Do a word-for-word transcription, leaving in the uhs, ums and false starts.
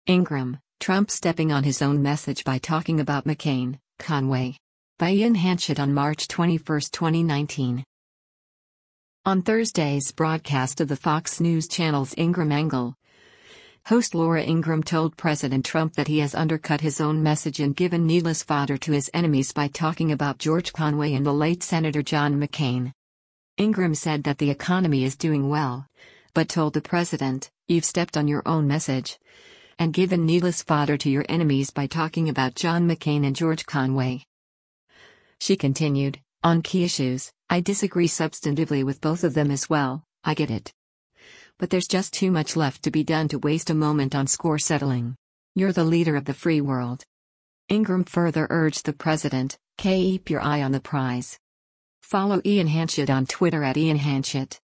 Ingram, Trump stepping on his own message by talking about McCain, Conway. By Ian Hanchett on March twenty-first, twenty nineteen. On Thursday's broadcast of the Fox News Channel's Ingram Angle, host Laura Ingraham told President Trump that he has undercut his own message and given needless fodder to his enemies by talking about George Conway and the late Senator John McCain. Ingraham said that the economy is doing well, but told the president, "You've stepped on your own message and given needless fodder to your enemies by talking about John McCain and George Conway." She continued, "On key issues, I disagree substantively with both of them as well, I get it. But there's just too much left to be done to waste a moment on score settling. You're the leader of the free world." Ingraham further urged the president, "Keep your eye on the prize." Follow Ian Hanchett on Twitter at Ian Hanchett.